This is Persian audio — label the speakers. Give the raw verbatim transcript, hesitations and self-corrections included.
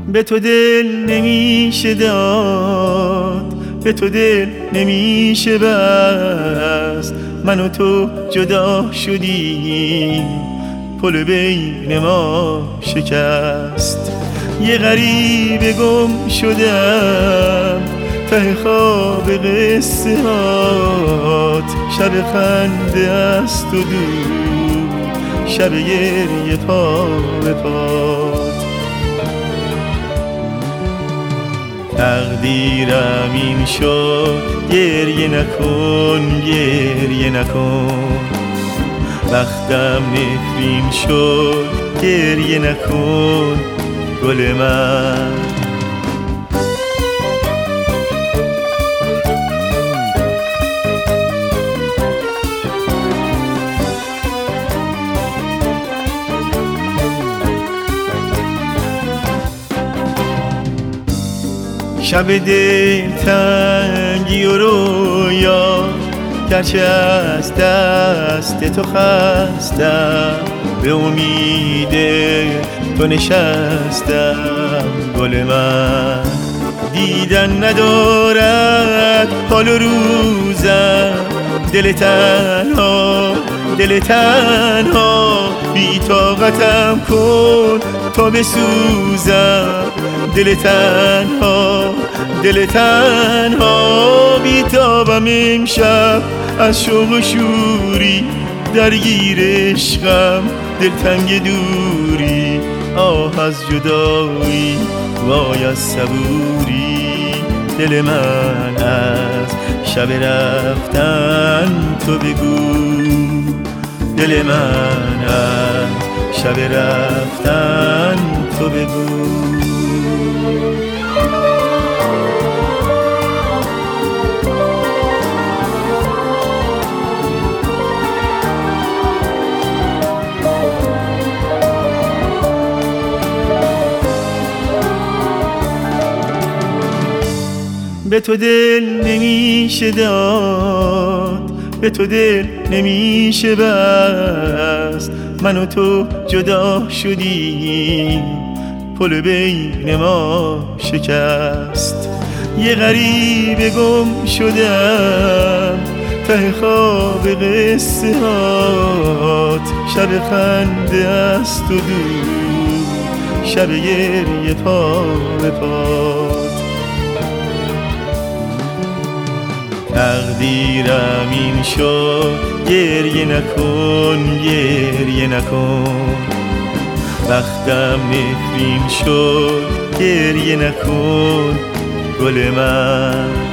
Speaker 1: به تو دل نمیشه داد، به تو دل نمیشه بست. من و تو جدا شدیم، پل بین ما شکست. یه غریبه گم شدم ته خواب قصه هات. شب خنده است و دور، شب گریه پا به پات. تقدیرم این شد، گریه نکن گریه نکن. بختم نفرین شد، گریه نکن گل من. شب دلتنگی و رویا، گرچه از دست تو خستم، به امید تو نشستم گل من. دیدن ندارد حال و روزم، دل تنها دل تنها. بی طاقتم کن تا بسوزم، دل تنها دل تنها. بی تابم امشب از شوق و شوری، درگیر عشقم دلتنگ دوری. آه از جدایی وای از صبوری، دل من از شب رفتن تو بگو. دل من از شب رفتن تو بگو. به تو دل نمیشه داد، به تو دل نمیشه بست. من و تو جدا شدیم، پل بین ما شکست. یه غریبه گم شدم ته خواب قصه هات. شب خنده است و دور، شب گریه پا به پات. تقدیرم این شد، گریه نکن گریه نکن. بختم نفرین شد، گریه نکن گل من.